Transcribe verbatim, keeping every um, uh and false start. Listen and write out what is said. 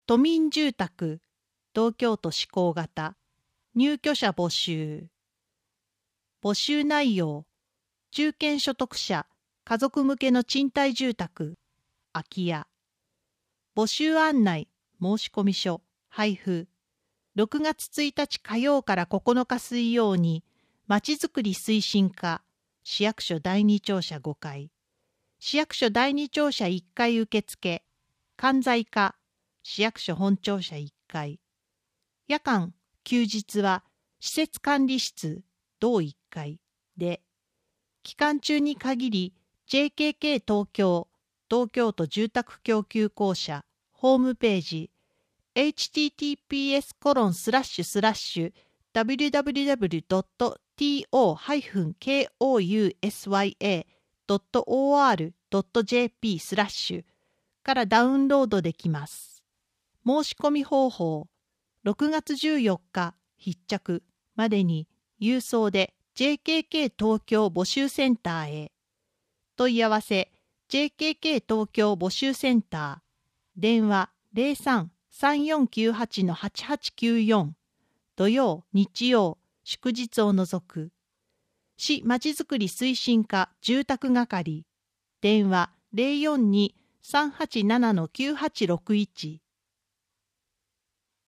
都民住宅、東京都施行型、入居者募集。募集内容、中堅所得者、家族向けの賃貸住宅、空き家。募集案内、申込書、配布。ろくがつついたち火曜からここのか水曜に、まちづくり推進課、市役所だいに庁舎ごかい。市役所だいに庁舎いっかい受付、関西課、市役所本庁舎いっかい。夜間、休日は、施設管理室、同いっかいで、期間中に限り、ジェーケーケー 東京、東京都住宅供給公社、ホームページ、エイチティーティーピーエスコロンスラッシュスラッシュダブリューダブリューダブリュードットトーハイフンケーオーユーエスワイエードットオーアールドットジェーピースラッシュからダウンロードできます。申し込み方法、ろくがつじゅうよっか必着までに郵送で ジェーケーケー 東京募集センターへ。問い合わせ ジェーケーケー 東京募集センター、電話 ゼロさん さんよんきゅうはち はちはちきゅうよん、土曜、日曜、祝日を除く。市まちづくり推進課住宅係、電話 ゼロよんに さんはちなな きゅうはちろくいち